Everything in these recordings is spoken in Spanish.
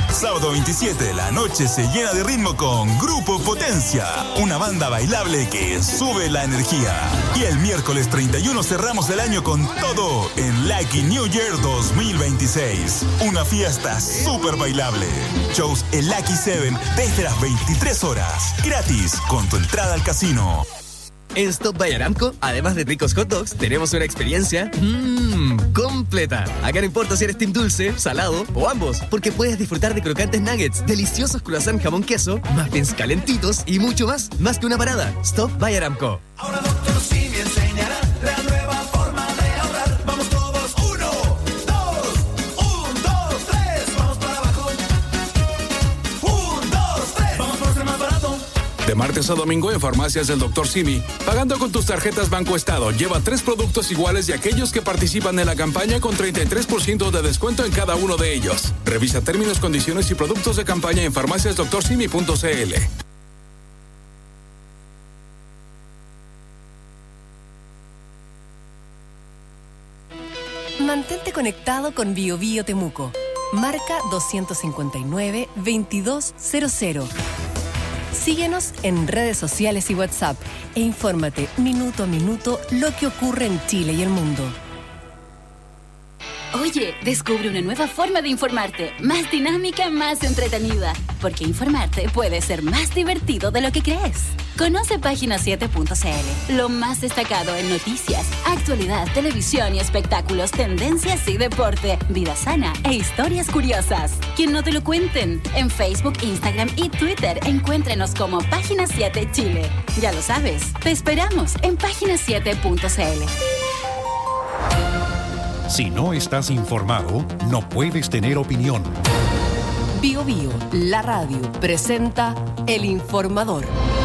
Sábado 27, la noche se llena de ritmo con Grupo Potencia, una banda bailable que sube la energía. Y el miércoles 31 cerramos el año con todo en Lucky New Year 2026. Una fiesta súper bailable. Shows en Lucky 7 desde las 23 horas. Gratis con tu entrada al casino. En Stop by Aramco, además de ricos hot dogs, tenemos una experiencia completa. Acá no importa si eres team dulce, salado o ambos, porque puedes disfrutar de crocantes nuggets, deliciosos croissant jamón queso, muffins calentitos y mucho más. Más que una parada. Stop by Aramco. Ahora Dr. Simi enseñará la nueva forma de ahorrar. Vamos todos, 1, 2, 3, vamos para abajo. 1, 2, 3, vamos por ser más barato. De martes a domingo en Farmacias del Dr. Simi, pagando con tus tarjetas Banco Estado, lleva 3 productos iguales de aquellos que participan en la campaña con 33% de descuento en cada uno de ellos. Revisa términos, condiciones y productos de campaña en farmaciasdoctorsimi.cl. Mantente conectado con BioBio Temuco. Marca 259-2200. Síguenos en redes sociales y WhatsApp e infórmate minuto a minuto lo que ocurre en Chile y el mundo. Oye, descubre una nueva forma de informarte, más dinámica, más entretenida, porque informarte puede ser más divertido de lo que crees. Conoce página7.cl, lo más destacado en noticias, actualidad, televisión y espectáculos, tendencias y deporte, vida sana e historias curiosas. Que no te lo cuenten. En Facebook, Instagram y Twitter, encuéntrenos como Página 7 Chile. Ya lo sabes, te esperamos en página7.cl. Si no estás informado, no puedes tener opinión. BioBio, la radio, presenta El Informador.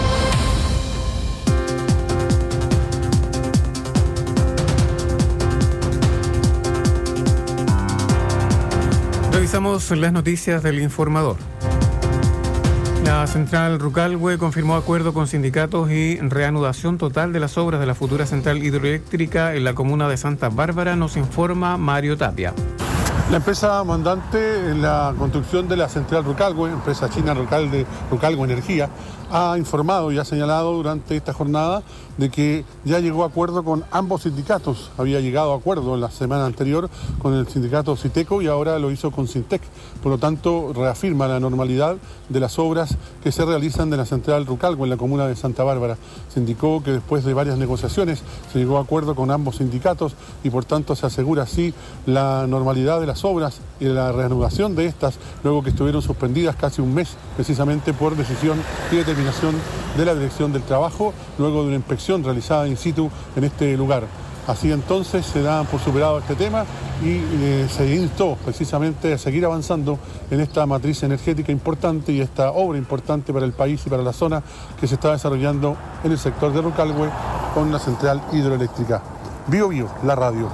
Revisamos las noticias del Informador. La central Rucalhue confirmó acuerdo con sindicatos y reanudación total de las obras de la futura central hidroeléctrica en la comuna de Santa Bárbara, nos informa Mario Tapia. La empresa mandante en la construcción de la central Rucalhue, empresa china Rucalhue Energía, ha informado y ha señalado durante esta jornada de que ya llegó a acuerdo con ambos sindicatos. Había llegado a acuerdo en la semana anterior con el sindicato Citeco y ahora lo hizo con Sintec. Por lo tanto, reafirma la normalidad de las obras que se realizan de la central Rucalhue en la comuna de Santa Bárbara. Se indicó que después de varias negociaciones se llegó a acuerdo con ambos sindicatos y por tanto se asegura así la normalidad de las obras y la reanudación de estas, luego que estuvieron suspendidas casi un mes, precisamente por decisión y determinación de la Dirección del Trabajo, luego de una inspección realizada in situ en este lugar. Así entonces se da por superado este tema y se instó precisamente a seguir avanzando en esta matriz energética importante y esta obra importante para el país y para la zona que se está desarrollando en el sector de Rucalhue con la central hidroeléctrica. BioBio, la radio.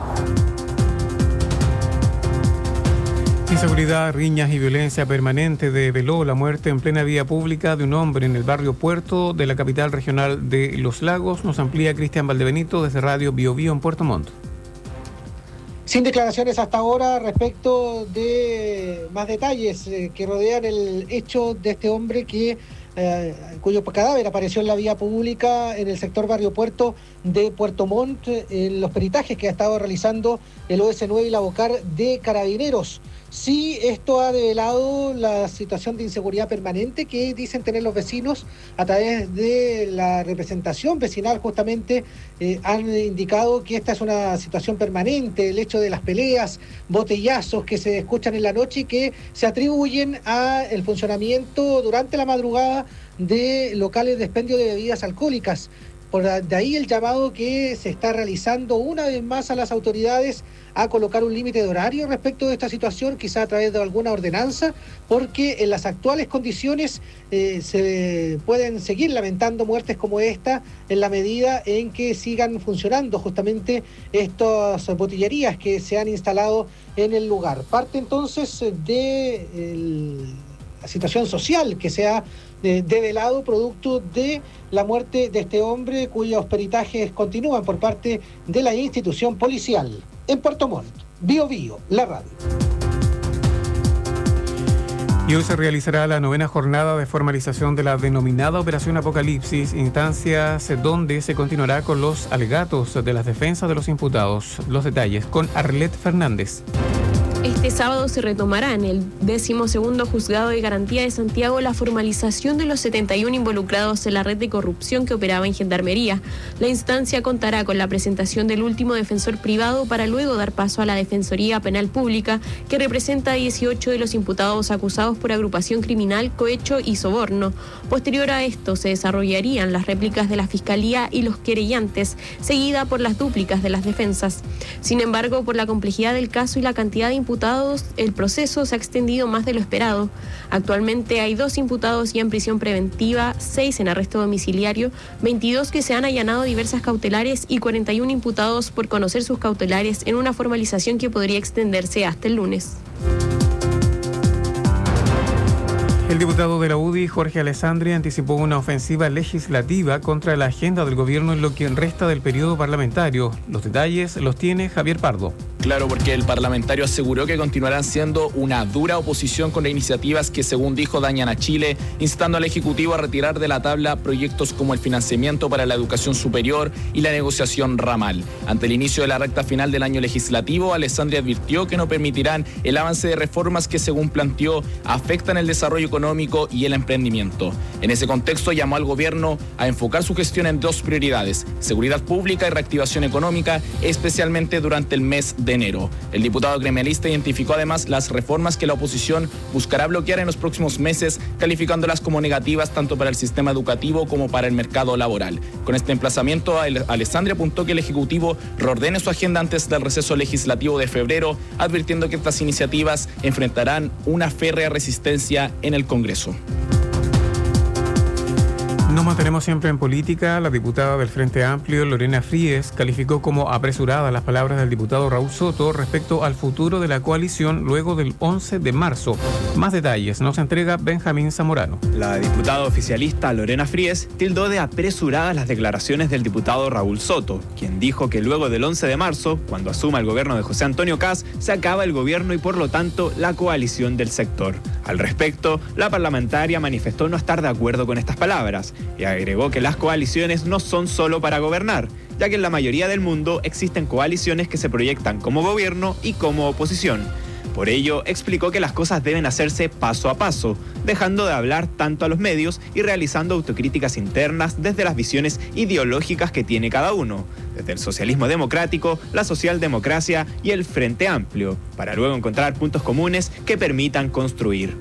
Inseguridad, riñas y violencia permanente develó la muerte en plena vía pública de un hombre en el barrio Puerto de la capital regional de Los Lagos. Nos amplía Cristian Valdebenito desde Radio BioBio en Puerto Montt. Sin declaraciones hasta ahora respecto de más detalles que rodean el hecho de este hombre cuyo cadáver apareció en la vía pública en el sector Barrio Puerto de Puerto Montt, en los peritajes que ha estado realizando el OS9 y la Bocar de Carabineros. Sí, esto ha develado la situación de inseguridad permanente que dicen tener los vecinos a través de la representación vecinal. Justamente han indicado que esta es una situación permanente, el hecho de las peleas, botellazos que se escuchan en la noche y que se atribuyen al funcionamiento durante la madrugada de locales de expendio de bebidas alcohólicas. Por de ahí el llamado que se está realizando una vez más a las autoridades a colocar un límite de horario respecto de esta situación, quizá a través de alguna ordenanza, porque en las actuales condiciones se pueden seguir lamentando muertes como esta en la medida en que sigan funcionando justamente estas botillerías que se han instalado en el lugar. Parte entonces de la situación social que se ha develado producto de la muerte de este hombre, cuyos peritajes continúan por parte de la institución policial. En Puerto Montt, BioBio, la radio. Y hoy se realizará la 9ª jornada de formalización de la denominada Operación Apocalipsis, instancias donde se continuará con los alegatos de las defensas de los imputados. Los detalles con Arlet Fernández. Este sábado se retomará en el 12º Juzgado de Garantía de Santiago la formalización de los 71 involucrados en la red de corrupción que operaba en Gendarmería. La instancia contará con la presentación del último defensor privado para luego dar paso a la Defensoría Penal Pública, que representa a 18 de los imputados acusados por agrupación criminal, cohecho y soborno. Posterior a esto se desarrollarían las réplicas de la Fiscalía y los querellantes, seguida por las dúplicas de las defensas. Sin embargo, por la complejidad del caso y la cantidad de imputados, el proceso se ha extendido más de lo esperado. Actualmente hay 2 imputados ya en prisión preventiva, 6 en arresto domiciliario, 22 que se han allanado diversas cautelares y 41 imputados por conocer sus cautelares en una formalización que podría extenderse hasta el lunes. El diputado de la UDI, Jorge Alessandri, anticipó una ofensiva legislativa contra la agenda del gobierno en lo que resta del periodo parlamentario. Los detalles los tiene Javier Pardo. Claro, porque el parlamentario aseguró que continuarán siendo una dura oposición con iniciativas que, según dijo, dañan a Chile, instando al Ejecutivo a retirar de la tabla proyectos como el financiamiento para la educación superior y la negociación ramal. Ante el inicio de la recta final del año legislativo, Alessandri advirtió que no permitirán el avance de reformas que, según planteó, afectan el desarrollo económico y el emprendimiento. En ese contexto, llamó al gobierno a enfocar su gestión en 2 prioridades: seguridad pública y reactivación económica, especialmente durante el mes de enero. El diputado gremialista identificó además las reformas que la oposición buscará bloquear en los próximos meses, calificándolas como negativas tanto para el sistema educativo como para el mercado laboral. Con este emplazamiento, Alessandri apuntó que el Ejecutivo reordene su agenda antes del receso legislativo de febrero, advirtiendo que estas iniciativas enfrentarán una férrea resistencia en el Congreso. Nos mantenemos siempre en política. La diputada del Frente Amplio, Lorena Fríes, calificó como apresuradas las palabras del diputado Raúl Soto respecto al futuro de la coalición luego del 11 de marzo. Más detalles nos entrega Benjamín Zamorano. La diputada oficialista Lorena Fríes tildó de apresuradas las declaraciones del diputado Raúl Soto, quien dijo que luego del 11 de marzo, cuando asuma el gobierno de José Antonio Kast, se acaba el gobierno y por lo tanto la coalición del sector. Al respecto, la parlamentaria manifestó no estar de acuerdo con estas palabras y agregó que las coaliciones no son solo para gobernar, ya que en la mayoría del mundo existen coaliciones que se proyectan como gobierno y como oposición. Por ello, explicó que las cosas deben hacerse paso a paso, dejando de hablar tanto a los medios y realizando autocríticas internas desde las visiones ideológicas que tiene cada uno, desde el socialismo democrático, la socialdemocracia y el Frente Amplio, para luego encontrar puntos comunes que permitan construir.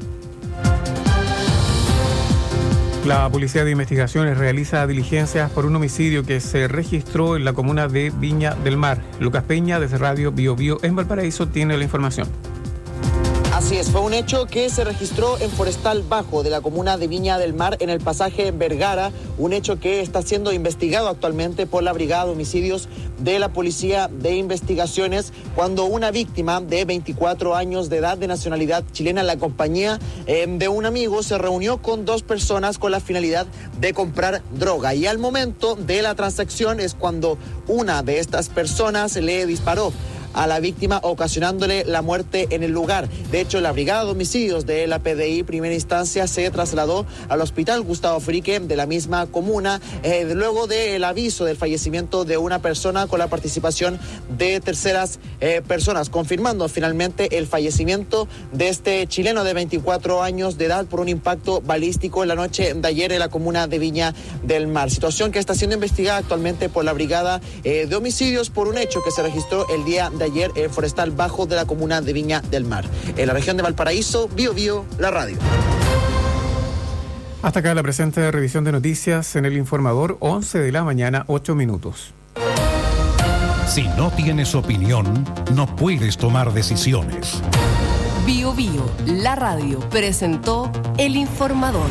La Policía de Investigaciones realiza diligencias por un homicidio que se registró en la comuna de Viña del Mar. Lucas Peña, desde Radio Bio Bio en Valparaíso, tiene la información. Así es, fue un hecho que se registró en Forestal Bajo de la comuna de Viña del Mar, en el pasaje Vergara, un hecho que está siendo investigado actualmente por la Brigada de Homicidios de la Policía de Investigaciones, cuando una víctima de 24 años de edad, de nacionalidad chilena, en la compañía de un amigo, se reunió con 2 personas con la finalidad de comprar droga, y al momento de la transacción es cuando una de estas personas le disparó a la víctima, ocasionándole la muerte en el lugar. De hecho, la Brigada de Homicidios de la PDI primera instancia se trasladó al Hospital Gustavo Frique de la misma comuna, luego del aviso del fallecimiento de una persona con la participación de terceras personas, confirmando finalmente el fallecimiento de este chileno de 24 años de edad por un impacto balístico en la noche de ayer en la comuna de Viña del Mar. Situación que está siendo investigada actualmente por la Brigada de Homicidios por un hecho que se registró el día de ayer en Forestal Bajo de la comuna de Viña del Mar. En la región de Valparaíso, Bio Bio, la radio. Hasta acá la presente revisión de noticias en El Informador, 11 de la mañana, 8 minutos. Si no tienes opinión, no puedes tomar decisiones. Bio Bio, la radio, presentó El Informador.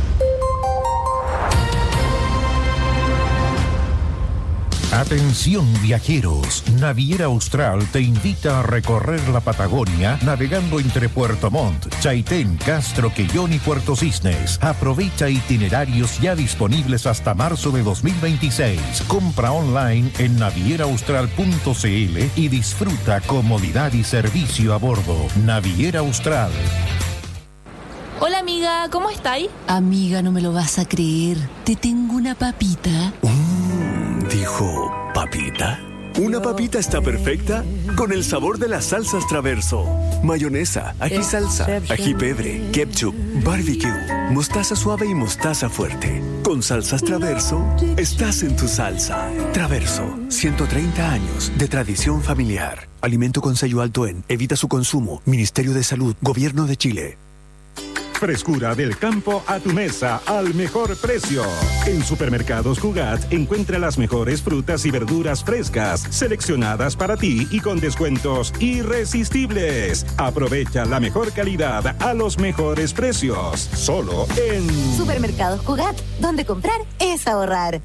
Atención viajeros, Naviera Austral te invita a recorrer la Patagonia navegando entre Puerto Montt, Chaitén, Castro, Quellón y Puerto Cisnes. Aprovecha itinerarios ya disponibles hasta marzo de 2026. Compra online en navieraaustral.cl y disfruta comodidad y servicio a bordo. Naviera Austral. Hola amiga, ¿cómo estáis? Amiga, no me lo vas a creer. Te tengo una papita. Dijo, ¿papita? Una papita está perfecta con el sabor de las salsas Traverso. Mayonesa, ají salsa, ají pebre, ketchup, barbecue, mostaza suave y mostaza fuerte. Con salsas Traverso, estás en tu salsa. Traverso, 130 años de tradición familiar. Alimento con sello alto en. Evita su consumo. Ministerio de Salud, Gobierno de Chile. Frescura del campo a tu mesa al mejor precio. En Supermercados Cugat encuentra las mejores frutas y verduras frescas, seleccionadas para ti y con descuentos irresistibles. Aprovecha la mejor calidad a los mejores precios. Solo en Supermercados Cugat, donde comprar es ahorrar.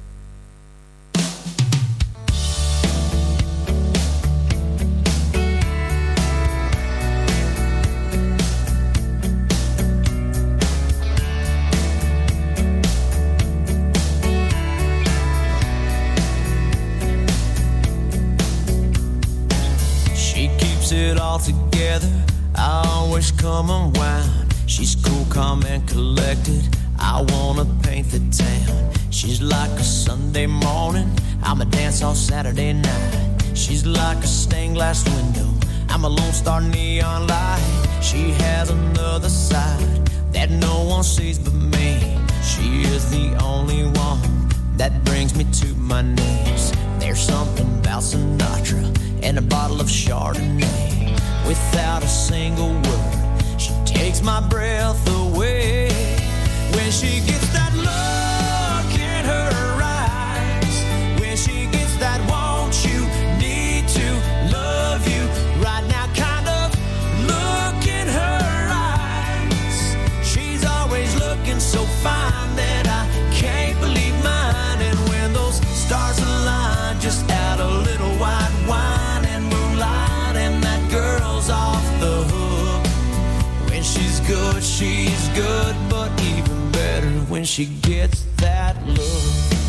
It all together, I always come unwound. She's cool, calm and collected, I wanna paint the town. She's like a Sunday morning, I'm a dance all Saturday night. She's like a stained glass window, I'm a Lone Star neon light. She has another side that no one sees but me. She is the only one that brings me to my knees. There's something about Sinatra and a bottle of Chardonnay. Without a single word, she takes my breath away. When she gets that look in her eyes, when she gets that want you, need to, love you, right now kind of look in her eyes. She's always looking so fine that I can't believe mine. And when those stars align, just add a little white wine and moonlight, and that girl's off the hook. When she's good, but even better when she gets that look.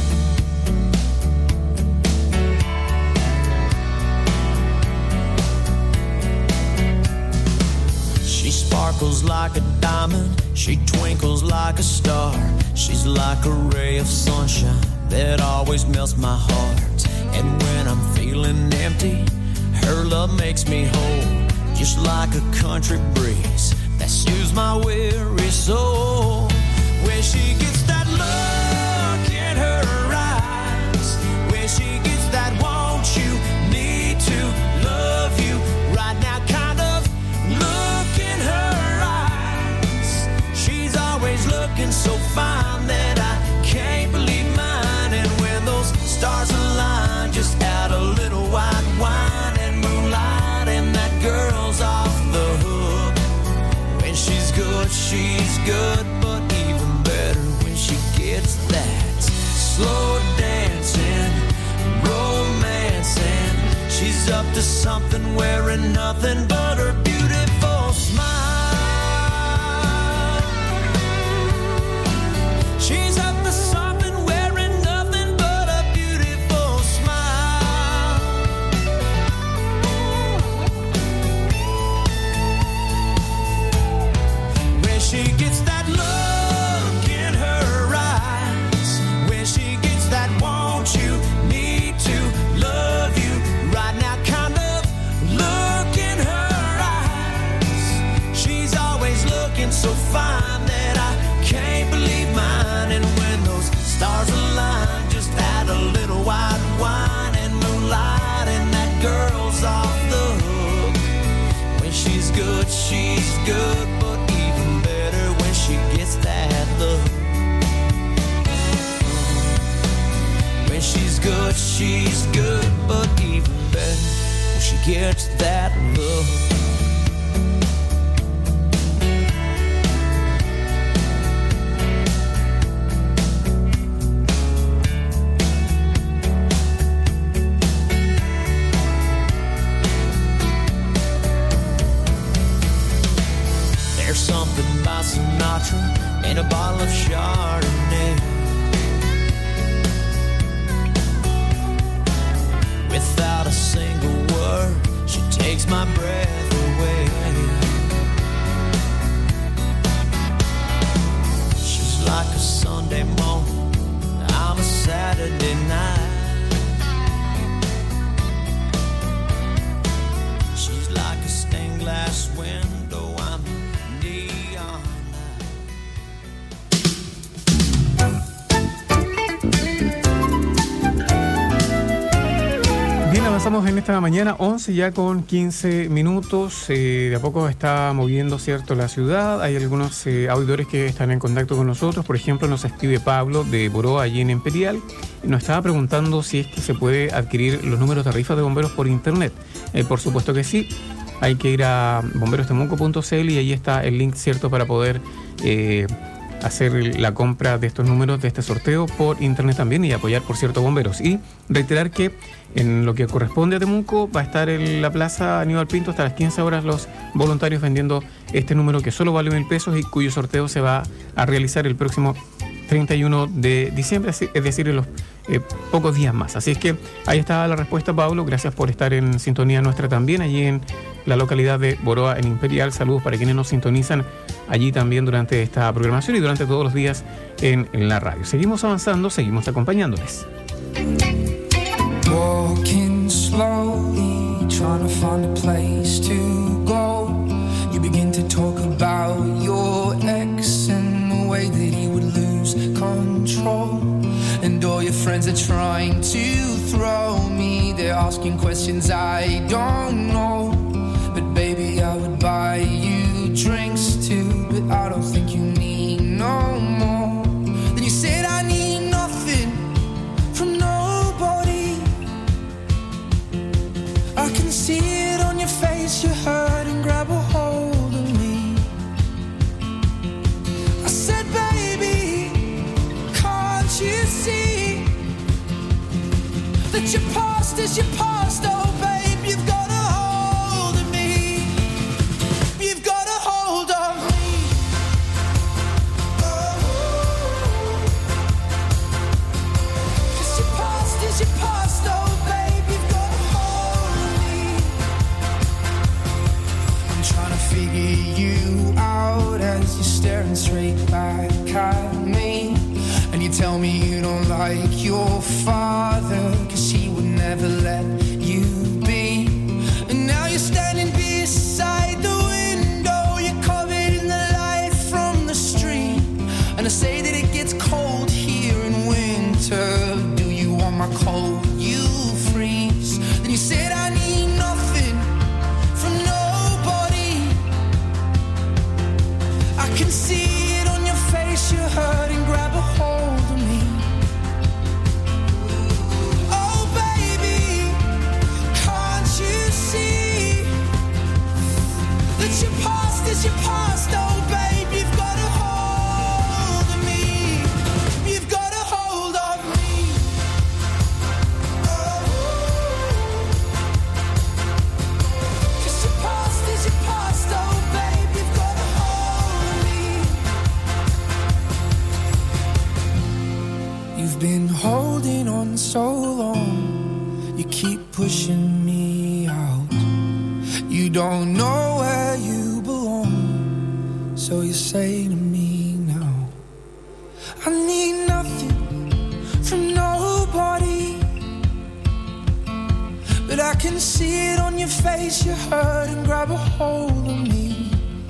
She sparkles like a diamond, she twinkles like a star. She's like a ray of sunshine that always melts my heart. And when I'm feeling empty, her love makes me whole. Just like a country breeze that soothes my weary soul. When she gets that look in her eyes, when she gets that want you, need to, love you, right now kind of look in her eyes. She's always looking so fine that I can't believe mine. And when those stars align, just add a little white wine and moonlight, and that girl's off the hook. When she's good, but even better when she gets that slow dancing, romancing. She's up to something, wearing nothing but her beautiful smile. She's up to something, wearing nothing but a beautiful smile. When she gets that look in her eyes, when she gets that want you, need to, love you, right now kind of look in her eyes. She's always looking so fine that I can't believe mine. And when those stars align, just add a little white wine and moonlight, and that girl's off the hook. When she's good, but even better when she gets that look. When she's good, but even better when she gets that look. There's something about Sinatra and a bottle of Chardonnay. Without a single word, she takes my breath away. like a Sunday morning, I'm a Saturday night. She's like a stained glass window, I'm neon. Bien, avanzamos en esta mañana, 11 ya con 15 minutos. De a poco está moviendo, ¿cierto?, la ciudad. Hay algunos auditores que están en contacto con nosotros. Por ejemplo, nos escribe Pablo de Boroa, allí en Imperial. Y nos estaba preguntando si es que se puede adquirir los números de tarifas de bomberos por internet. Por supuesto que sí. Hay que ir a bomberostemuco.cl y ahí está el link, ¿cierto?, para poder hacer la compra de estos números de este sorteo por internet también y apoyar, por cierto, bomberos. Y reiterar que en lo que corresponde a Temuco va a estar en la plaza Aníbal Pinto hasta las 15 horas los voluntarios vendiendo este número que solo vale 1.000 pesos y cuyo sorteo se va a realizar el próximo 31 de diciembre, es decir, en los pocos días más. Así es que ahí está la respuesta, Pablo. Gracias por estar en sintonía nuestra también allí en la localidad de Boroa, en Imperial. Saludos para quienes nos sintonizan allí también durante esta programación y durante todos los días en la radio. Seguimos avanzando, seguimos acompañándoles. Walking slowly, trying to find a place to go. You begin to talk about your ex and the way that he would lose control. And all your friends are trying to throw me. They're asking questions I don't know. But baby, I would buy you drinks too. But I don't think you need no more. Then you said I need nothing from nobody. I can see it on your face, you hurt and grab a hold of me. I said, baby, can't you see that your past is your past? Oh, babe, you've got a hold of me. You've got a hold of me. Oh, 'cause your past is your past. Oh, babe, you've got a hold of me. I'm trying to figure you out as you're staring straight back at me. And you tell me you don't like your father, 'cause he would never let you be. And now you're standing beside the window, you're covered in the light from the street. And I say that it gets cold here in winter. Do you want my coat? You freeze. Then you said I need nothing from nobody. I can see it on your face, you're hurting, grab a hold of me. Oh baby, can't you see that your past is your past? Oh babe, you've got a hold of me. You've got a hold of me. Oh, 'cause your past is your past. Oh babe, you've got a hold of me. You've been holding on so long, you keep pushing me out. You don't know where you belong, so you say to me now, I need nothing from nobody. But I can see it on your face, you hurt and grab a hold of me.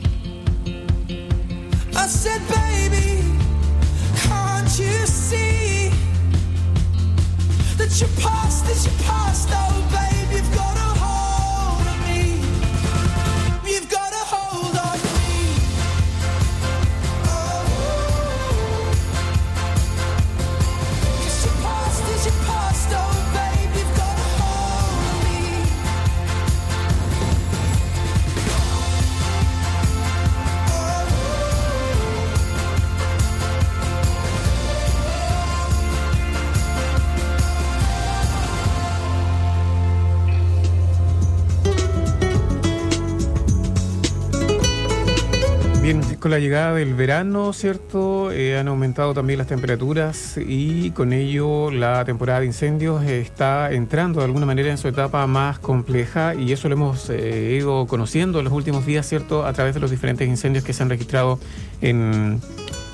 I said, baby, can't you see that your past is your past? Oh, babe, you've got a hold of me. You've got a hold of me. Oh, 'cause your past is your past. Oh, babe, you've got a hold of me. Bien, con la llegada del verano, ¿cierto? Han aumentado también las temperaturas y con ello la temporada de incendios está entrando de alguna manera en su etapa más compleja y eso lo hemos ido conociendo en los últimos días, ¿cierto? A través de los diferentes incendios que se han registrado en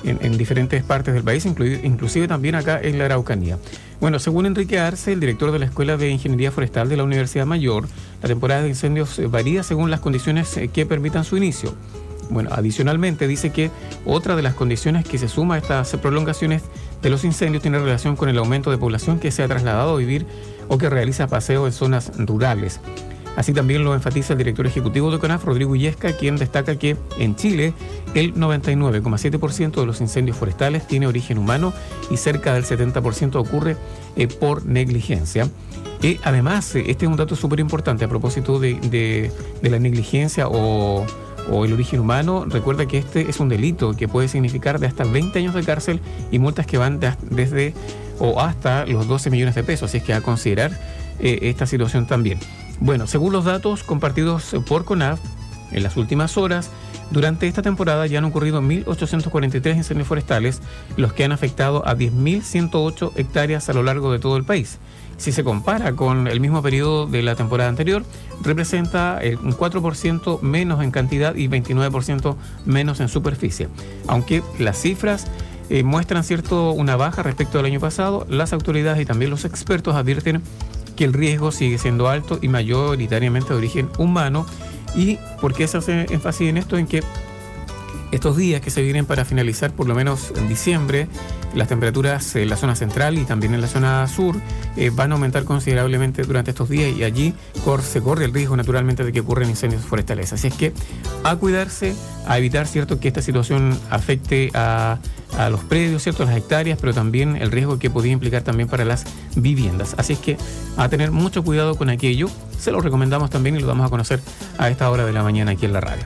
en diferentes partes del país, inclusive también acá en la Araucanía. Bueno, según Enrique Arce, el director de la Escuela de Ingeniería Forestal de la Universidad Mayor, la temporada de incendios varía según las condiciones que permitan su inicio. Bueno, adicionalmente dice que otra de las condiciones que se suma a estas prolongaciones de los incendios tiene relación con el aumento de población que se ha trasladado a vivir o que realiza paseo en zonas rurales. Así también lo enfatiza el director ejecutivo de CONAF, Rodrigo Illesca, quien destaca que en Chile el 99,7% de los incendios forestales tiene origen humano y cerca del 70% ocurre por negligencia. Además, este es un dato súper importante a propósito de la negligencia o el origen humano. Recuerda que este es un delito que puede significar de hasta 20 años de cárcel y multas que van desde o hasta los 12 millones de pesos. Así es que a considerar esta situación también. Bueno, según los datos compartidos por CONAF, en las últimas horas, durante esta temporada ya han ocurrido 1.843 incendios forestales, los que han afectado a 10.108 hectáreas a lo largo de todo el país. Si se compara con el mismo periodo de la temporada anterior, representa un 4% menos en cantidad y 29% menos en superficie. Aunque las cifras muestran una baja respecto al año pasado, las autoridades y también los expertos advierten que el riesgo sigue siendo alto y mayoritariamente de origen humano. ¿Y por qué se hace énfasis en esto? En que estos días que se vienen para finalizar, por lo menos en diciembre, las temperaturas en la zona central y también en la zona sur van a aumentar considerablemente durante estos días, y allí se corre el riesgo naturalmente de que ocurran incendios forestales. Así es que a cuidarse, a evitar, ¿cierto?, que esta situación afecte a los predios, ¿cierto?, las hectáreas, pero también el riesgo que podría implicar también para las viviendas. Así es que a tener mucho cuidado con aquello. Se lo recomendamos también y lo damos a conocer a esta hora de la mañana aquí en la radio.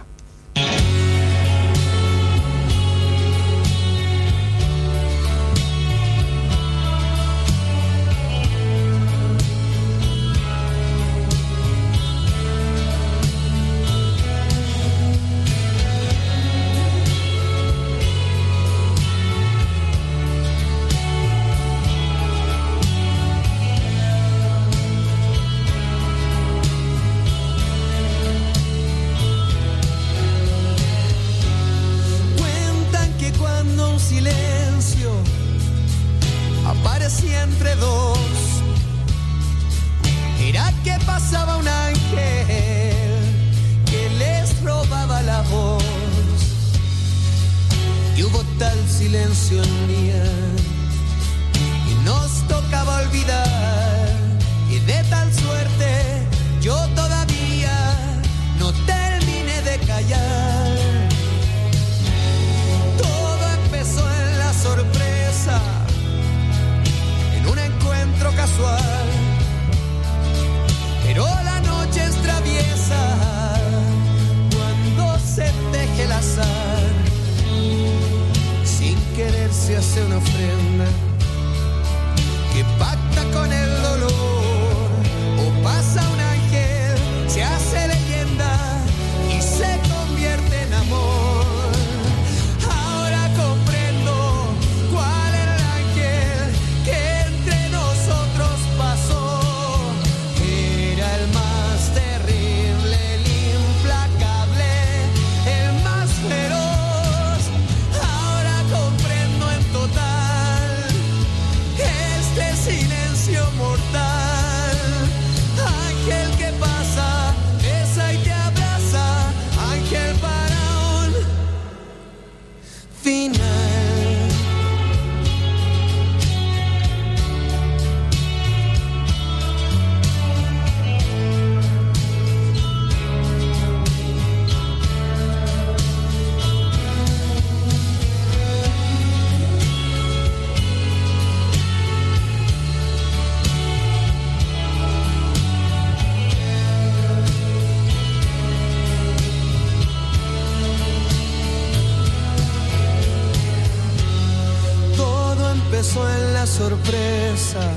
Sorpresa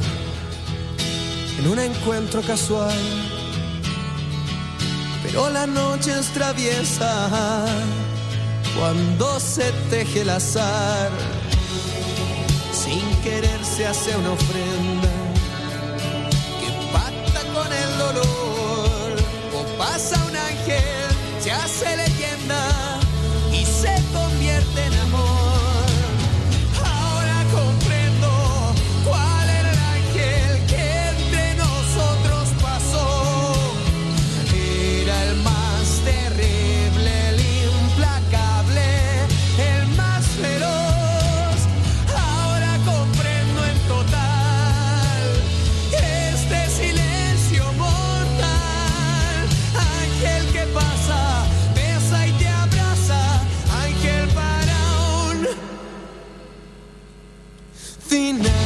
en un encuentro casual, pero la noche es traviesa cuando se teje el azar. Sin querer se hace una ofrenda que pacta con el dolor, o pasa un ángel, se hace leyenda y se convierte en amor. something else.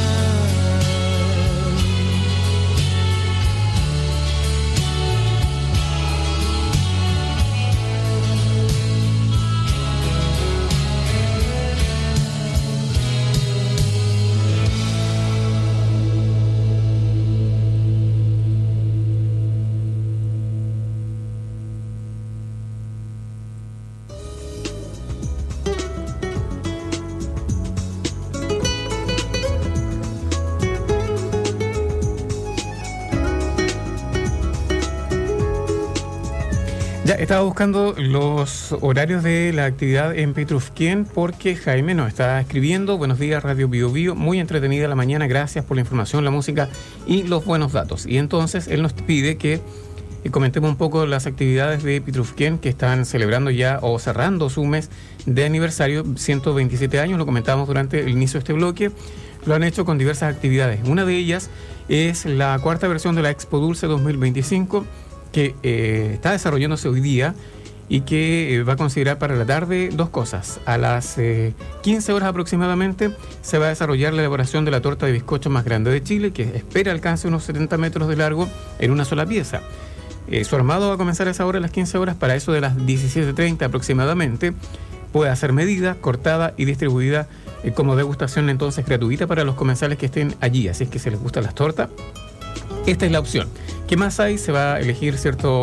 Ya estaba buscando los horarios de la actividad en Petrufquén porque Jaime nos está escribiendo. Buenos días, Radio Bio Bio. Muy entretenida la mañana. Gracias por la información, la música y los buenos datos. Y entonces él nos pide que comentemos un poco las actividades de Petrufquén que están celebrando ya o cerrando su mes de aniversario, 127 años. Lo comentábamos durante el inicio de este bloque. Lo han hecho con diversas actividades. Una de ellas es la cuarta versión de la Expo Dulce 2025, que está desarrollándose hoy día y que va a considerar para la tarde dos cosas. A las 15 horas aproximadamente se va a desarrollar la elaboración de la torta de bizcocho más grande de Chile, que espera alcance unos 70 metros de largo en una sola pieza. Su armado va a comenzar a esa hora, a las 15 horas, para eso de las 17:30 aproximadamente. Puede ser medida, cortada y distribuida como degustación entonces gratuita para los comensales que estén allí. Así es que si les gustan las tortas, esta es la opción. ¿Qué más hay? Se va a elegir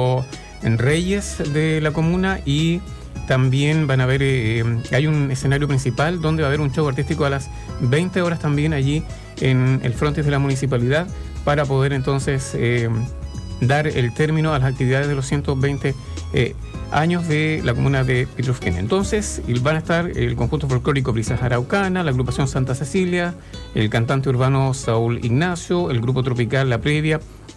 en reyes de la comuna y también van a haber, hay un escenario principal donde va a haber un show artístico a las 20 horas también allí en el frontis de la municipalidad para poder entonces dar el término a las actividades de los 120 años de la comuna de Petrufquén. Entonces van a estar el conjunto folclórico Brisas Araucana, la agrupación Santa Cecilia, el cantante urbano Saúl Ignacio, el grupo tropical La Previa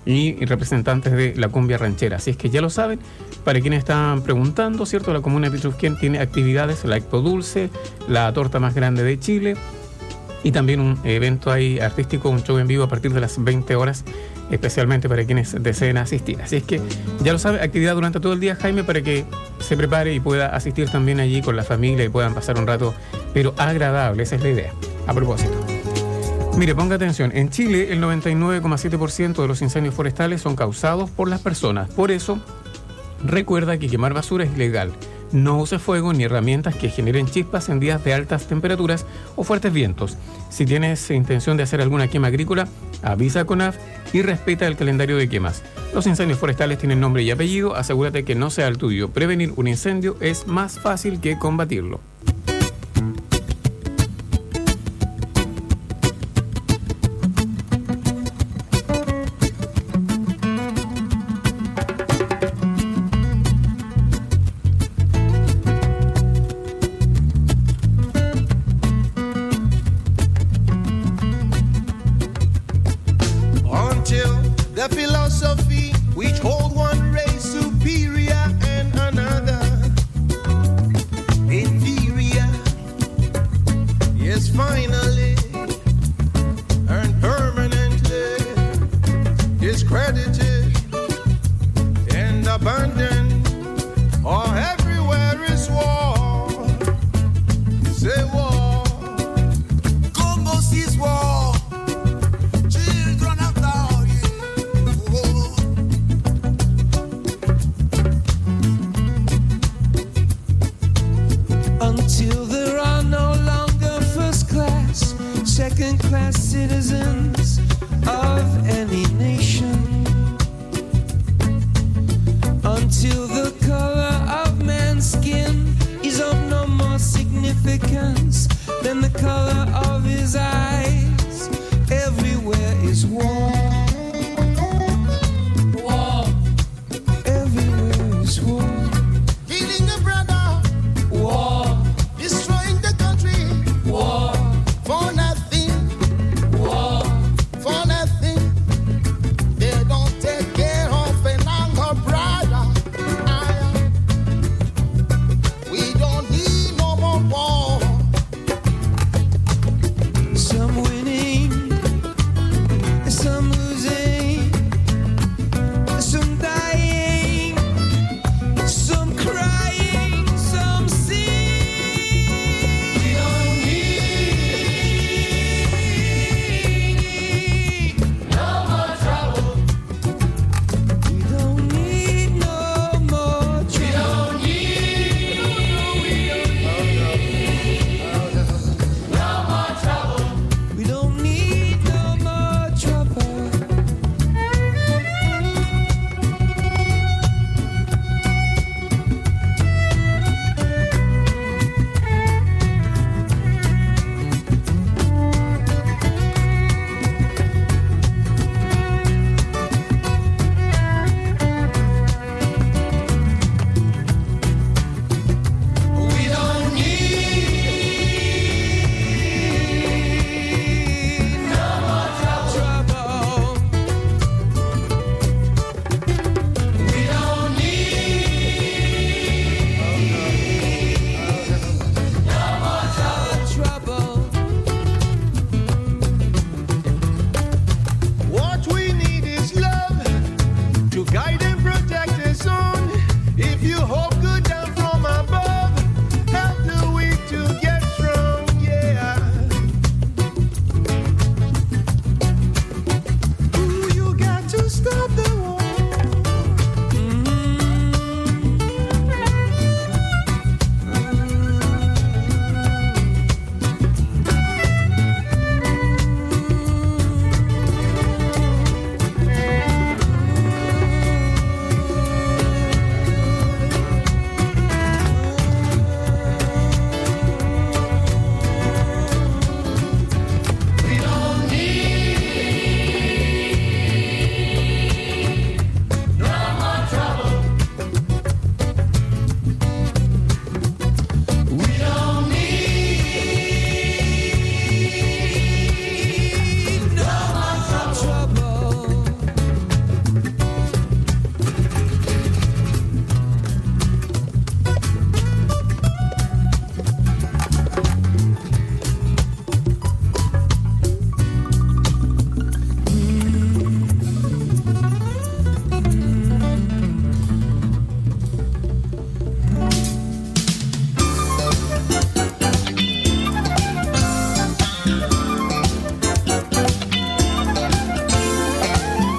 y representantes de la cumbia ranchera. Así es que ya lo saben, para quienes están preguntando, ¿cierto? La comuna de Petrufquén tiene actividades, la Expo Dulce, la torta más grande de Chile y también un evento ahí artístico, un show en vivo a partir de las 20 horas, especialmente para quienes deseen asistir. Así es que ya lo sabe, actividad durante todo el día, Jaime, para que se prepare y pueda asistir también allí con la familia y puedan pasar un rato, pero agradable. Esa es la idea. A propósito, mire, ponga atención, en Chile el 99,7% de los incendios forestales son causados por las personas. Por eso, recuerda que quemar basura es ilegal. No use fuego ni herramientas que generen chispas en días de altas temperaturas o fuertes vientos. Si tienes intención de hacer alguna quema agrícola, avisa a CONAF y respeta el calendario de quemas. Los incendios forestales tienen nombre y apellido, asegúrate que no sea el tuyo. Prevenir un incendio es más fácil que combatirlo. Some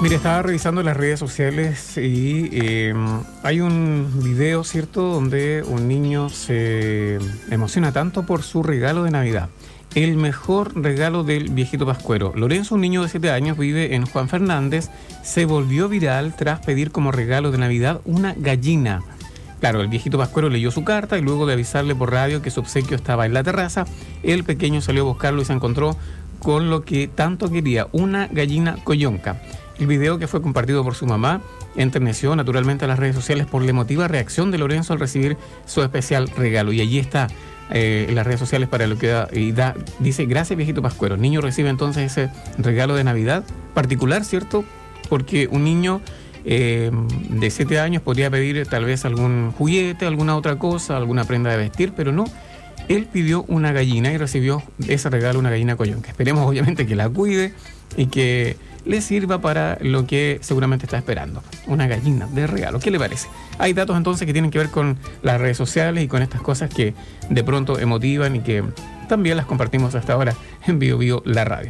Mire, estaba revisando las redes sociales y hay un video, ¿cierto?, donde un niño se emociona tanto por su regalo de Navidad. El mejor regalo del viejito pascuero. Lorenzo, un niño de 7 años, vive en Juan Fernández, se volvió viral tras pedir como regalo de Navidad una gallina. Claro, el viejito pascuero leyó su carta y luego de avisarle por radio que su obsequio estaba en la terraza, el pequeño salió a buscarlo y se encontró con lo que tanto quería, una gallina coyonca. El video, que fue compartido por su mamá, enterneció naturalmente a las redes sociales por la emotiva reacción de Lorenzo al recibir su especial regalo. Y allí está en las redes sociales para lo que da, dice: gracias viejito pascuero. El niño recibe entonces ese regalo de Navidad particular, ¿cierto? Porque un niño de 7 años podría pedir tal vez algún juguete, alguna otra cosa, alguna prenda de vestir, pero no. Él pidió una gallina y recibió ese regalo, una gallina coyonca. Esperemos obviamente que la cuide y que le sirva para lo que seguramente está esperando. Una gallina de regalo. ¿Qué le parece? Hay datos entonces que tienen que ver con las redes sociales y con estas cosas que de pronto emotivan y que también las compartimos hasta ahora en Bio Bio, la radio.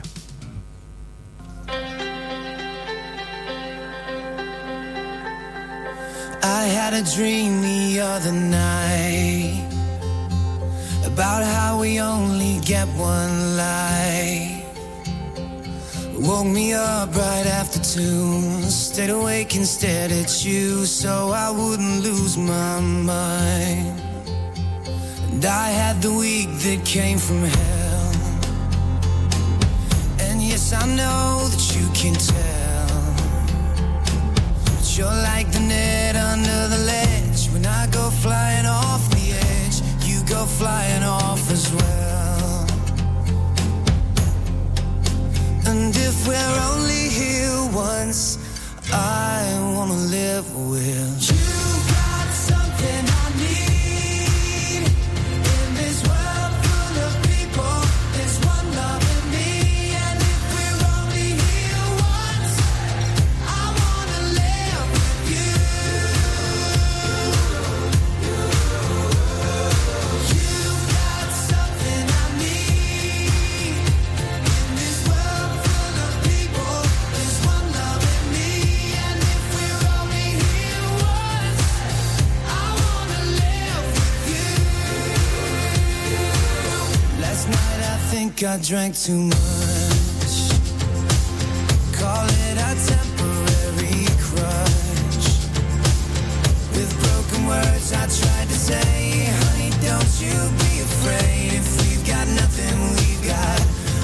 I had a dream the other night about how we only get one life. Woke me up right after 2, stayed awake and stared at you so I wouldn't lose my mind. And I had the week that came from hell, and yes, I know that you can tell, but you're like the net under the ledge. When I go flying off the edge, you go flying off as well. And if we're only here once, I wanna live with you. Got something I need in this world full of people. There's one love in me, and if we're only here once, I wanna live with you. You've got something I need in this world full of people. There's one love in me, and if we're only here once, I wanna live with you. Last night I think I drank too much. Call it a temporary crush. With broken words I tried to say, honey, don't you be afraid. If we've got nothing, we've got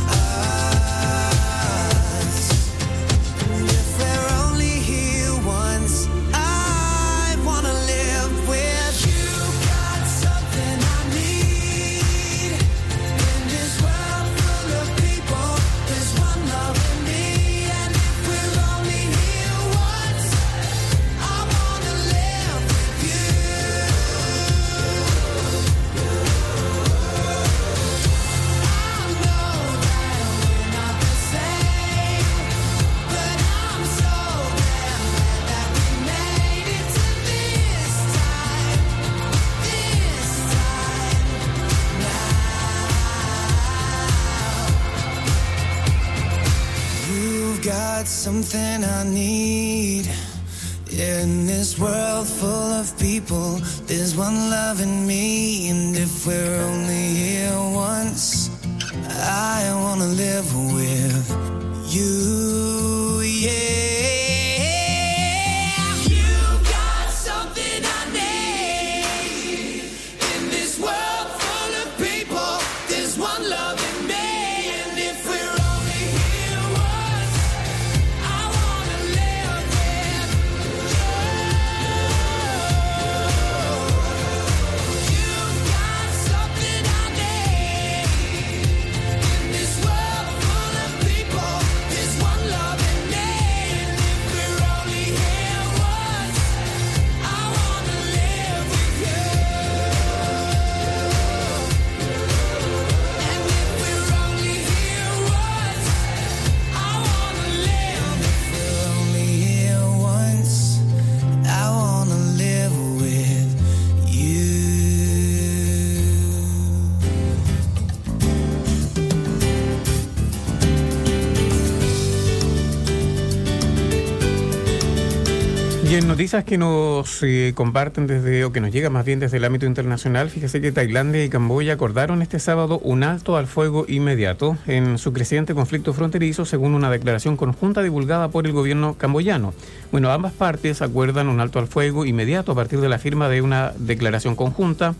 us. And if we're only here once, I wanna live with you. Got something I need in this world full of people. There's one love in me, and if we're only here once, I wanna live with you. I know that we're not the same, but I'm so damn glad that we made it to this time now. You've got something I need in this world full of people. There's one love in me, and if we're only here once, I wanna live with you, yeah. You've got something I need in this world full of people. There's one love in me, and if we're only here once, I wanna live with you. You've got something I need in this world full of people. There's Y en noticias que nos comparten desde, o que nos llegan más bien desde el ámbito internacional, fíjese que Tailandia y Camboya acordaron este sábado un alto al fuego inmediato en su creciente conflicto fronterizo, según una declaración conjunta divulgada por el gobierno camboyano. Bueno, ambas partes acuerdan un alto al fuego inmediato a partir de la firma de una declaración conjunta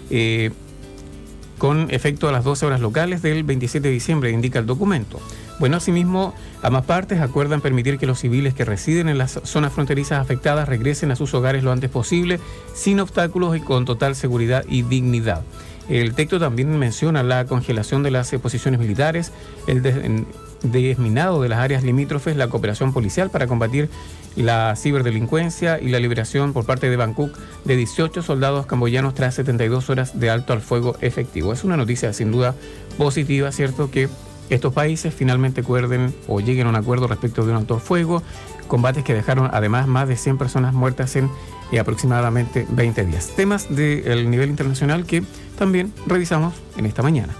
con efecto a las 12 horas locales del 27 de diciembre, indica el documento. Bueno, asimismo, ambas partes acuerdan permitir que los civiles que residen en las zonas fronterizas afectadas regresen a sus hogares lo antes posible, sin obstáculos y con total seguridad y dignidad. El texto también menciona la congelación de las posiciones militares, el desminado de las áreas limítrofes, la cooperación policial para combatir la ciberdelincuencia y la liberación por parte de Bangkok de 18 soldados camboyanos tras 72 horas de alto al fuego efectivo. Es una noticia sin duda positiva, ¿cierto?, que estos países finalmente acuerden o lleguen a un acuerdo respecto de un alto al fuego, combates que dejaron además más de 100 personas muertas en aproximadamente 20 días. Temas del nivel internacional que también revisamos en esta mañana.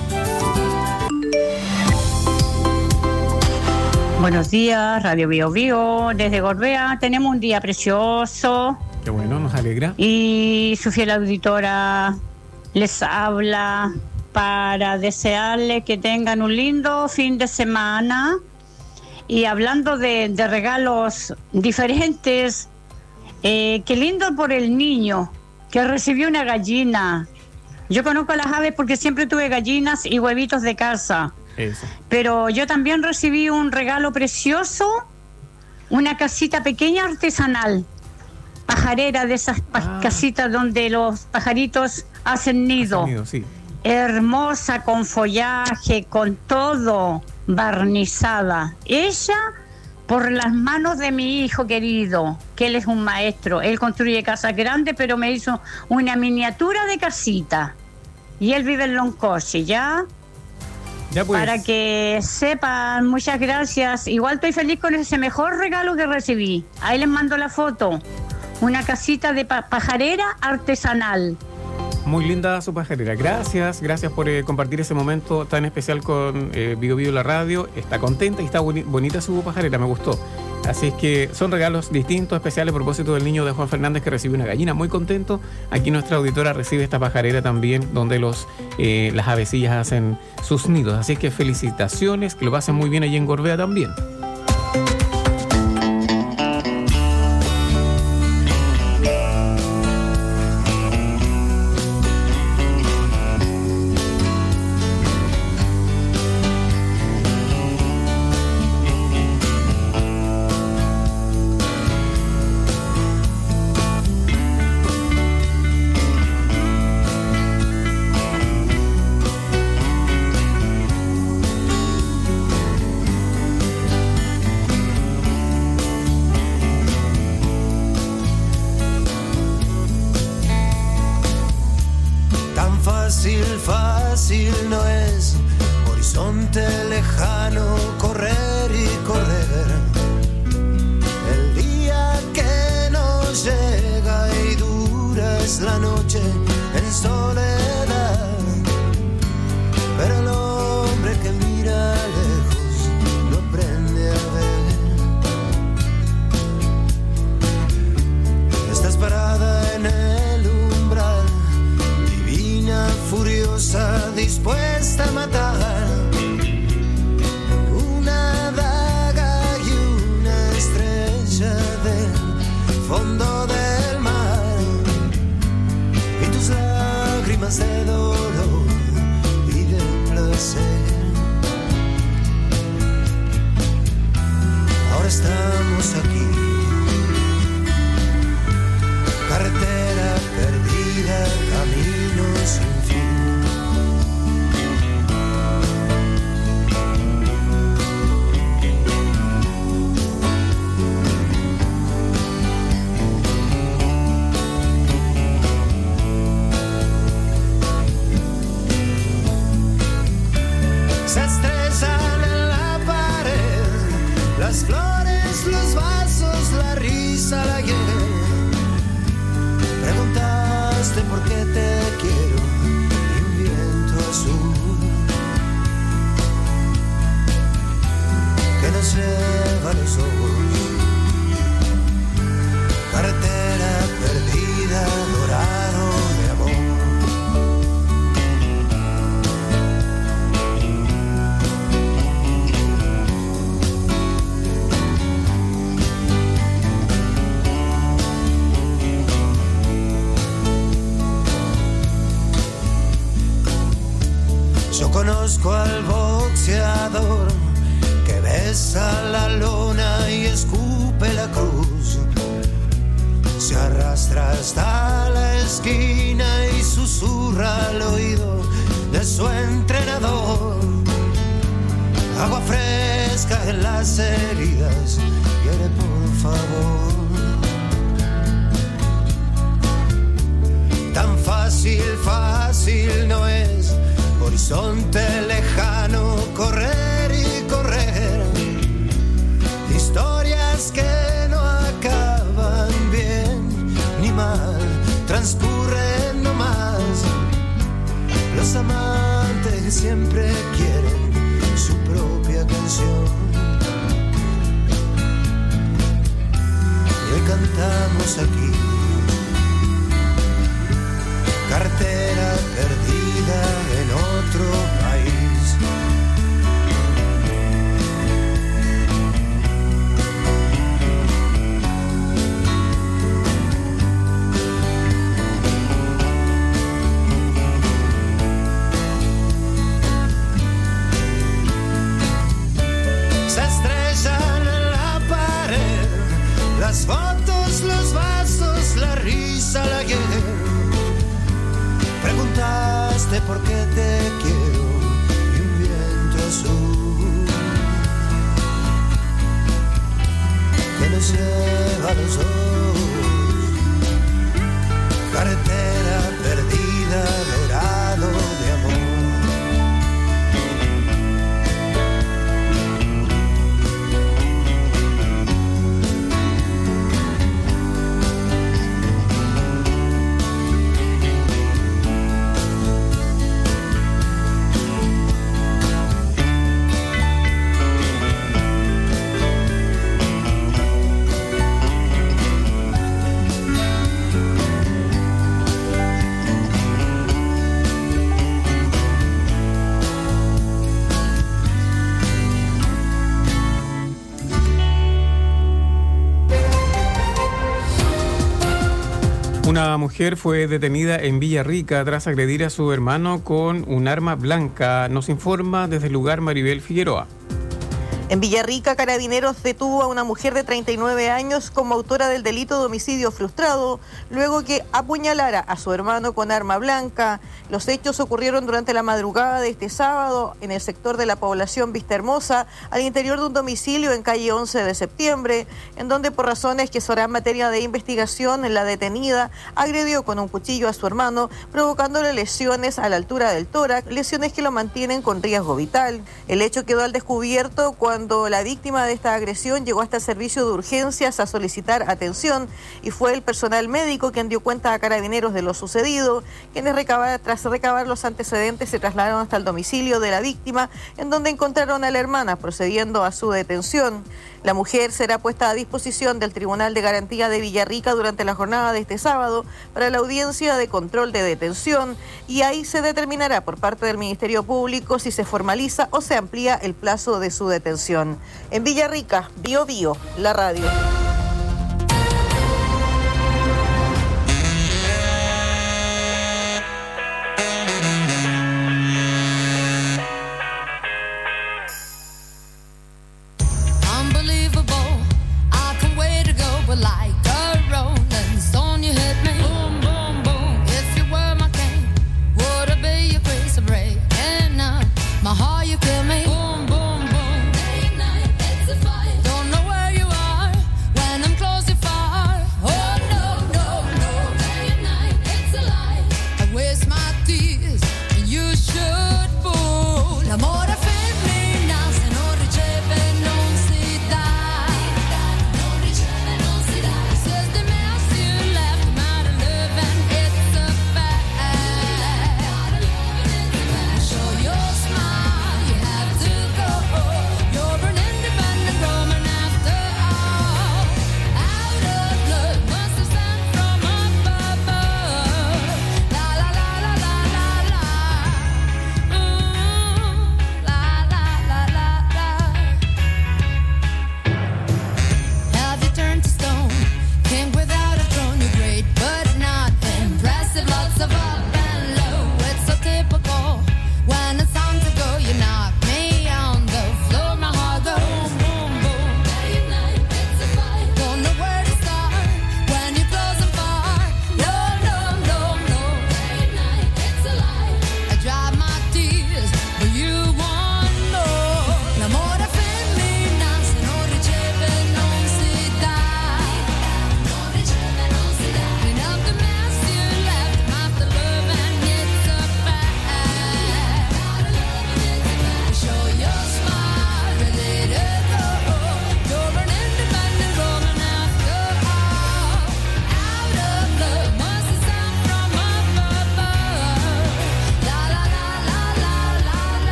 Buenos días, Radio Bio Bio. Desde Gorbea tenemos un día precioso. Qué bueno, nos alegra. Y su fiel auditora les habla para desearles que tengan un lindo fin de semana. Y hablando de regalos diferentes, qué lindo por el niño que recibió una gallina. Yo conozco las aves porque siempre tuve gallinas y huevitos de casa. Eso. Pero yo también recibí un regalo precioso, una casita pequeña artesanal, pajarera, de esas casitas donde los pajaritos hacen nido. Sí. Hermosa, con follaje, con todo, barnizada. Ella, por las manos de mi hijo querido, que él es un maestro. Él construye casas grandes, pero me hizo una miniatura de casita. Y él vive en Loncoche, ¿ya? Ya pues. Para que sepan, muchas gracias. Igual estoy feliz con ese mejor regalo que recibí. Ahí les mando la foto. Una casita de pajarera artesanal. Muy linda su pajarera. Gracias por compartir ese momento tan especial con Bio Bio la radio. Está contenta y está bonita su pajarera, me gustó. Así es que son regalos distintos, especiales a propósito del niño de Juan Fernández que recibió una gallina. Muy contento. Aquí nuestra auditora recibe esta pajarera también, donde las avecillas hacen sus nidos. Así es que felicitaciones, que lo pasen muy bien allí en Gorbea también. Fácil no es, horizonte lejano, correr y correr. El día que nos llega y dura es la noche en soledad. Pero el hombre que mira lejos no aprende a ver. Estás parada en el umbral, furiosa, dispuesta a matar. Una daga y una estrella del fondo del mar. Y tus lágrimas de dolor y de placer. Ahora estamos aquí. Carretera perdida, camino sin fin. Se estrellan en la pared las flores, los vasos, la risa, la hiel. Preguntaste por qué te quiero y un viento azul que nos lleva a los ojos. Yo conozco al boxeador que besa la lona y escupe la cruz. Se arrastra hasta la esquina y susurra al oído de su entrenador. Agua fresca en las heridas, quiere por favor. Tan fácil, fácil no es, horizonte lejano, correr y correr. Historias que no acaban bien ni mal, transcurren nomás. Los amantes siempre quieren su propia canción. Y hoy cantamos aquí, cartera perdida en otro país. Se estrellan en la pared las fotos, los vasos, la risa, la hiel. Preguntaste por qué te quiero y un viento azul que nos lleva a los dos. Carretera perdida, dorado de amor. Una mujer fue detenida en Villarrica tras agredir a su hermano con un arma blanca. Nos informa desde el lugar Maribel Figueroa. En Villarrica, Carabineros detuvo a una mujer de 39 años como autora del delito de homicidio frustrado, luego que apuñalara a su hermano con arma blanca. Los hechos ocurrieron durante la madrugada de este sábado en el sector de la población Vista Hermosa, al interior de un domicilio en calle 11 de septiembre, en donde por razones que serán materia de investigación, la detenida agredió con un cuchillo a su hermano, provocándole lesiones a la altura del tórax, lesiones que lo mantienen con riesgo vital. El hecho quedó al descubierto cuando la víctima de esta agresión llegó hasta el servicio de urgencias a solicitar atención y fue el personal médico quien dio cuenta a Carabineros de lo sucedido, quienes tras recabar los antecedentes se trasladaron hasta el domicilio de la víctima, en donde encontraron a la hermana procediendo a su detención. La mujer será puesta a disposición del Tribunal de Garantía de Villarrica durante la jornada de este sábado para la audiencia de control de detención y ahí se determinará por parte del Ministerio Público si se formaliza o se amplía el plazo de su detención. En Villarrica, Bio Bio, la radio.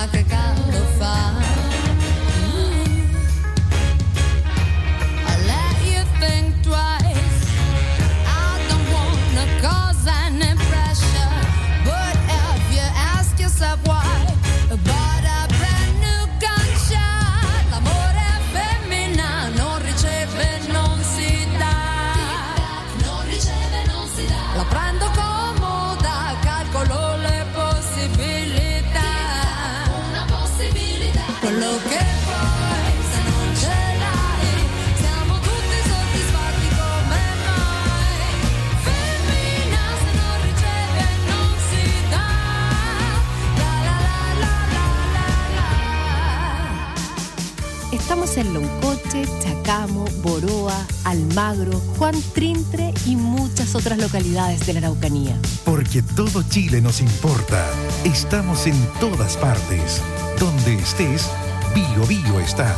ma che caldo fa. I let you think twice. I don't wanna cause any pressure, but if you ask yourself why, but a brand new gunshot. L'amore femmina non riceve, non si dà. Non riceve, non si dà. La prendo comoda, calcolo le possibilità. Una possibilità. Quello che vuoi, se non ce l'hai, siamo tutti soddisfatti come mai. Femmina se non riceve, non si dà. La la la la la la la. Estamos en Loncoche, Chacamo, Boroa, Almagro, Juan Trintre y muchas otras localidades de la Araucanía. Porque todo Chile nos importa. Estamos en todas partes. Donde estés, Bio Bio está.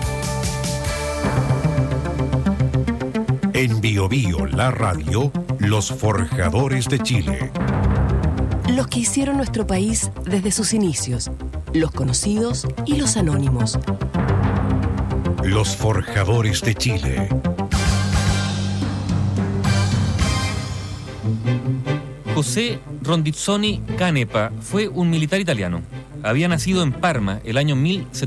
En Bio Bio, la radio, los forjadores de Chile. Los que hicieron nuestro país desde sus inicios, los conocidos y los anónimos. Los forjadores de Chile. José Rondizzoni Canepa fue un militar italiano. Había nacido en Parma el año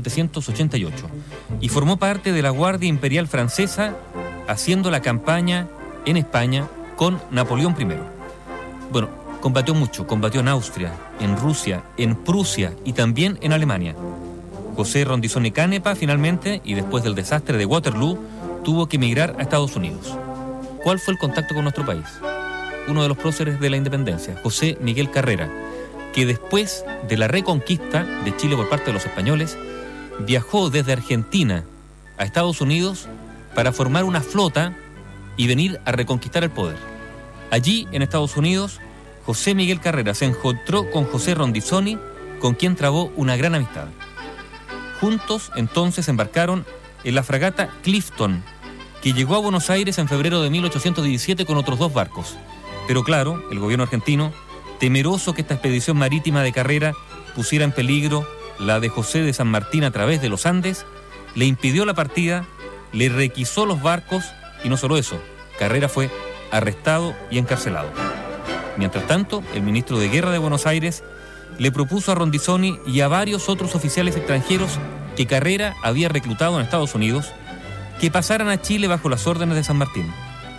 1788 y formó parte de la Guardia Imperial Francesa haciendo la campaña en España con Napoleón I. Bueno, combatió mucho, combatió en Austria, en Rusia, en Prusia y también en Alemania. José Rondizzoni Canepa finalmente, y después del desastre de Waterloo, tuvo que emigrar a Estados Unidos. ¿Cuál fue el contacto con nuestro país? Uno de los próceres de la independencia, José Miguel Carrera, que después de la reconquista de Chile por parte de los españoles, viajó desde Argentina a Estados Unidos para formar una flota y venir a reconquistar el poder. Allí, en Estados Unidos, José Miguel Carrera se encontró con José Rondizzoni, con quien trabó una gran amistad. Juntos, entonces, embarcaron en la fragata Clifton, que llegó a Buenos Aires en febrero de 1817 con otros 2 barcos. Pero claro, el gobierno argentino, temeroso que esta expedición marítima de Carrera pusiera en peligro la de José de San Martín a través de los Andes, le impidió la partida, le requisó los barcos y no solo eso, Carrera fue arrestado y encarcelado. Mientras tanto, el ministro de Guerra de Buenos Aires le propuso a Rondizzoni y a varios otros oficiales extranjeros que Carrera había reclutado en Estados Unidos que pasaran a Chile bajo las órdenes de San Martín.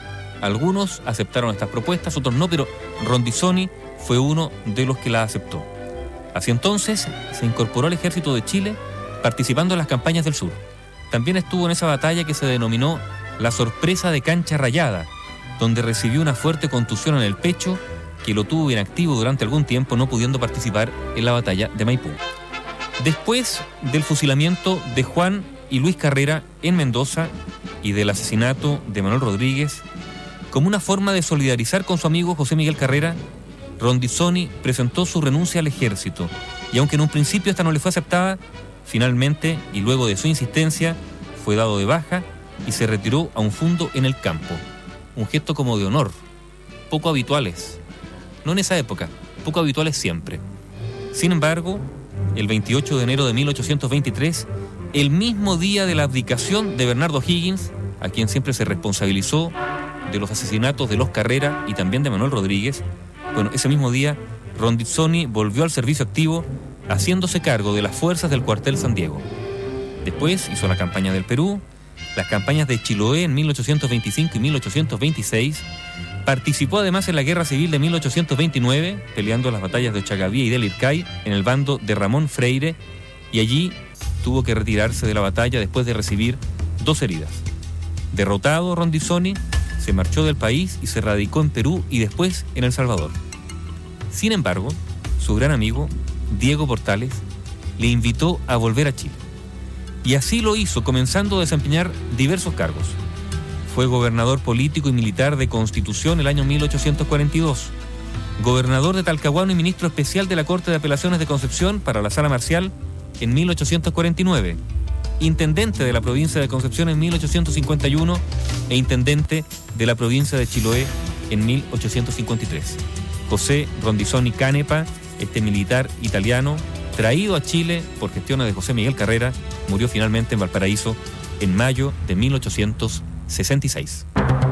Algunos aceptaron estas propuestas, otros no, pero Rondizzoni fue uno de los que las aceptó. Así entonces se incorporó al ejército de Chile participando en las campañas del sur. También estuvo en esa batalla que se denominó la sorpresa de Cancha Rayada, donde recibió una fuerte contusión en el pecho que lo tuvo inactivo durante algún tiempo, no pudiendo participar en la batalla de Maipú. Después del fusilamiento de Juan y Luis Carrera en Mendoza y del asesinato de Manuel Rodríguez, como una forma de solidarizar con su amigo José Miguel Carrera, Rondizzoni presentó su renuncia al ejército y aunque en un principio esta no le fue aceptada, finalmente, y luego de su insistencia, fue dado de baja y se retiró a un fundo en el campo. Un gesto como de honor, poco habituales. No en esa época, poco habituales siempre. Sin embargo, el 28 de enero de 1823, el mismo día de la abdicación de Bernardo Higgins, a quien siempre se responsabilizó de los asesinatos de los Carrera y también de Manuel Rodríguez, bueno, ese mismo día, Rondizzoni volvió al servicio activo, haciéndose cargo de las fuerzas del cuartel San Diego. Después hizo la campaña del Perú, las campañas de Chiloé en 1825 y 1826, participó además en la Guerra Civil de 1829, peleando las batallas de Ochagavía y del Ircay en el bando de Ramón Freire, y allí tuvo que retirarse de la batalla después de recibir 2 heridas. Derrotado, Rondizzoni se marchó del país y se radicó en Perú y después en El Salvador. Sin embargo, su gran amigo, Diego Portales, le invitó a volver a Chile. Y así lo hizo, comenzando a desempeñar diversos cargos. Fue gobernador político y militar de Constitución el año 1842, gobernador de Talcahuano y ministro especial de la Corte de Apelaciones de Concepción para la Sala Marcial en 1849, intendente de la provincia de Concepción en 1851 e intendente de la provincia de Chiloé en 1853. José Rondizzoni Canepa, este militar italiano, traído a Chile por gestiones de José Miguel Carrera, murió finalmente en Valparaíso en mayo de 1866.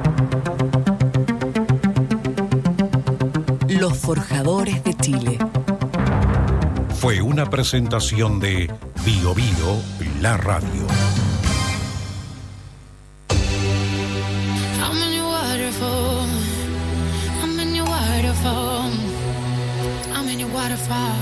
Los forjadores de Chile. Fue una presentación de Bio Bio, la radio. I'm in your waterfall. I'm in your waterfall. I'm in your waterfall.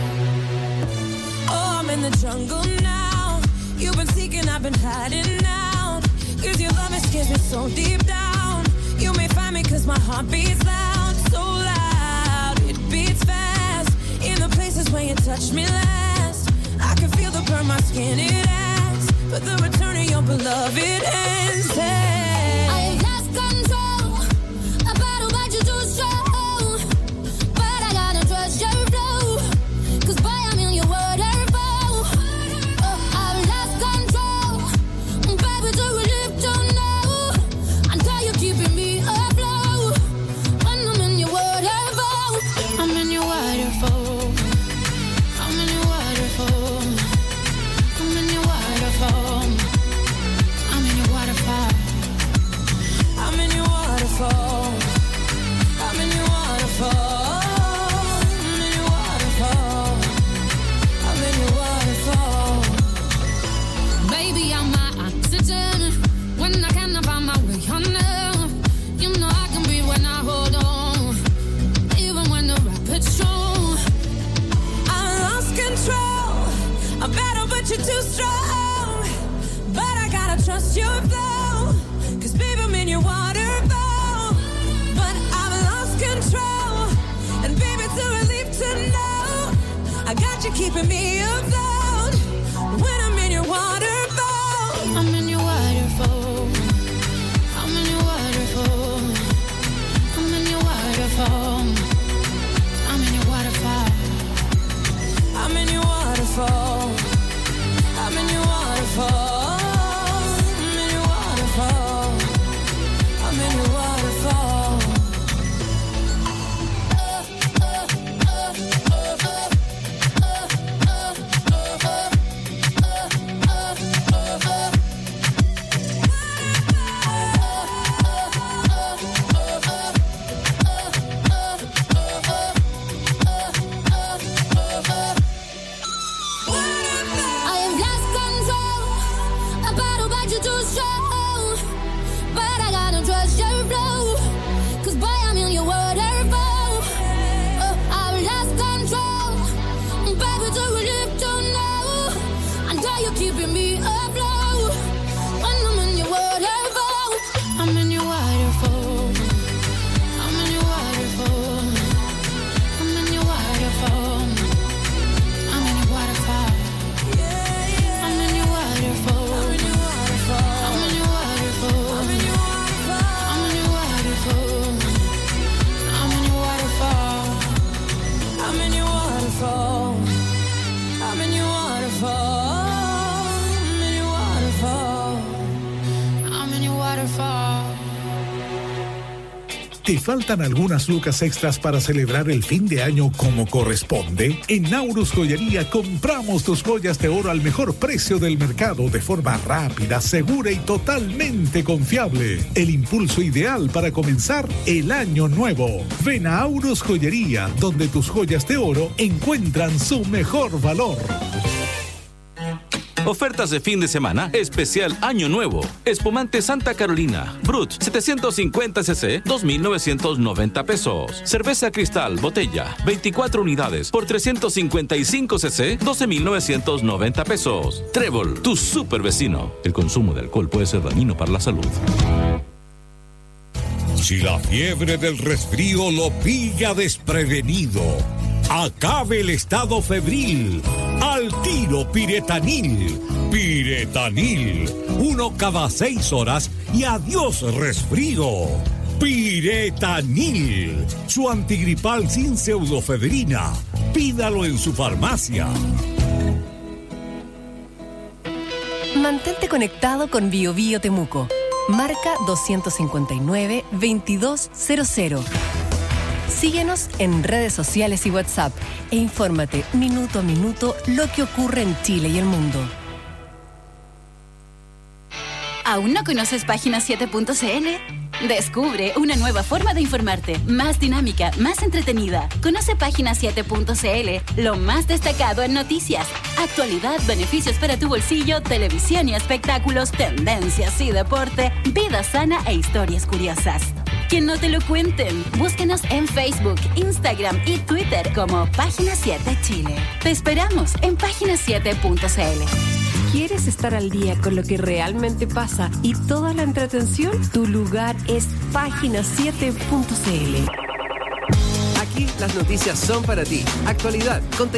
Oh, I'm in the jungle now. You've been seeking, I've been hiding out. 'Cause your love scares me so deep down. You may find me 'cause my heart beats loud. So loud, it beats fast. In the places where you touched me last, I can feel the burn my skin, it asks. But the return of your beloved ends. I lost control. A battle but you too strong. But I gotta trust your flow. 'Cause boy, I'm in your waterfall. I've lost control. Baby, do we live to know? Until you're keeping me afloat. When I'm in your waterfall. I'm in your waterfall. I'm in your waterfall. I'm in your waterfall. I'm in your waterfall. I'm in your waterfall. I'm in your waterfall. I'm in your waterfall. I'm in your waterfall. Baby, I'm my oxygen. When I cannot find my way under. You know I can breathe when I hold on. Even when the rapids strong. I lost control. A battle, but you're too strong. But I gotta trust your flow. 'Cause baby, I'm in your waterfall. But I've lost control. And baby, it's a relief to know I got you keeping me afloat. When I'm in your waterfall. I'm in your waterfall. I'm in your waterfall. I'm in your waterfall. I'm in your waterfall. I'm in your waterfall. I'm in your waterfall. I'm in your waterfall. I'm in your waterfall. I have lost control. A battle but you're too strong. But I gotta trust your flow. 'Cause boy, I'm in your waterfall. I've lost control. Baby, do we live to know? Until you're keeping me afloat. When I'm in your waterfall. I'm in your waterfall. I'm in your waterfall. I'm in your waterfall. I'm in your waterfall. I'm in your waterfall. I'm in your waterfall. I'm in your waterfall. I'm in your waterfall. I'm in your waterfall. I'm in your waterfall. I'm in your waterfall. I'm in your waterfall. I'm in your waterfall. I'm in your waterfall. ¿Te faltan algunas lucas extras para celebrar el fin de año como corresponde? En Naurus Joyería compramos tus joyas de oro al mejor precio del mercado de forma rápida, segura y totalmente confiable. El impulso ideal para comenzar el año nuevo. Ven a Naurus Joyería, donde tus joyas de oro encuentran su mejor valor. Ofertas de fin de semana, especial Año Nuevo. Espumante Santa Carolina, Brut, 750 cc, 2,990 pesos. Cerveza Cristal, botella, 24 unidades por 355 cc, 12,990 pesos. Trébol, tu super vecino. El consumo de alcohol puede ser dañino para la salud. Si la fiebre del resfrío lo pilla desprevenido, acabe el estado febril. Al tiro Piretanil. Piretanil. 1 cada 6 horas y adiós resfrío. Piretanil. Su antigripal sin pseudofebrina. Pídalo en su farmacia. Mantente conectado con Bio Bio Temuco. Marca 259-2200. Síguenos en redes sociales y WhatsApp e infórmate minuto a minuto lo que ocurre en Chile y el mundo. ¿Aún no conoces Página7.cl? Descubre una nueva forma de informarte, más dinámica, más entretenida. Conoce Página7.cl, lo más destacado en noticias, actualidad, beneficios para tu bolsillo, televisión y espectáculos, tendencias y deporte, vida sana e historias curiosas. Que no te lo cuenten. Búscanos en Facebook, Instagram y Twitter como Página 7 Chile. Te esperamos en Página7.cl. ¿Quieres estar al día con lo que realmente pasa y toda la entretención? Tu lugar es Página7.cl. Aquí las noticias son para ti. Actualidad, contenido